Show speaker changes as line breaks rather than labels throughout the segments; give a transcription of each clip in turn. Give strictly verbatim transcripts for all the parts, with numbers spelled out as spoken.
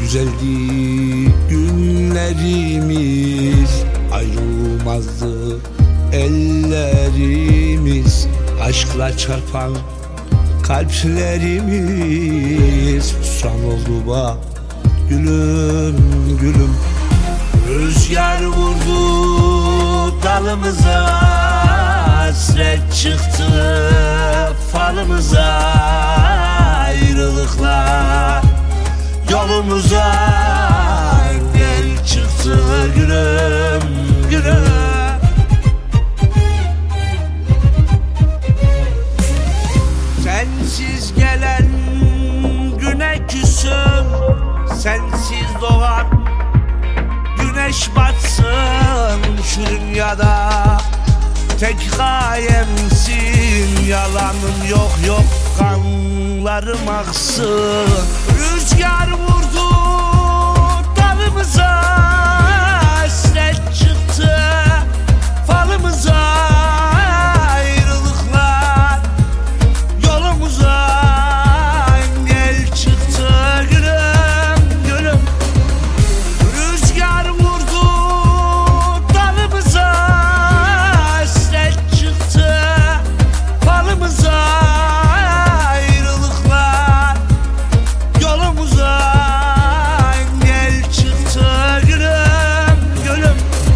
Güzeldi günlerimiz, ayrılmazdı ellerimiz, aşkla çarpan kalplerimiz. Hüsran oldu bak gülüm gülüm. Rüzgar vurdu dalımıza, hasret çıktı falımıza. Ayrılıklar yolumuza, gel çıktı gülüm gülüm. Sensiz gelen güne küsüm, sensiz doğan güneş batsın şu dünyada. Tek gayemsin, yalanım yok yok, kanlarım aksın. Rüzgar vurdu dalımıza, hasret çıktı falımıza. Ayrılıklar yolumuza, engel çıktı gülüm gülüm. Rüzgar vurdu dalımıza, hasret çıktı falımıza. Ayrılıklar yolumuza, engel çıktı gülüm gülüm.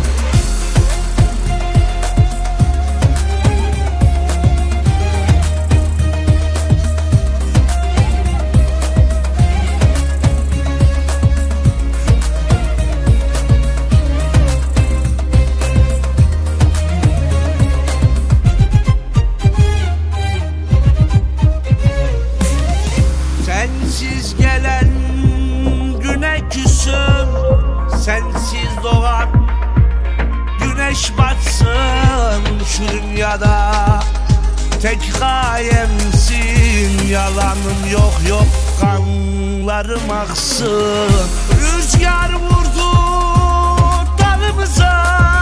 Sensiz gelen güne küsüm, sensiz doğan güneş batsın şu dünyada. Tek gayemsin, yalanım yok yok, kanlarım aksın. Rüzgar vurdu dalımıza,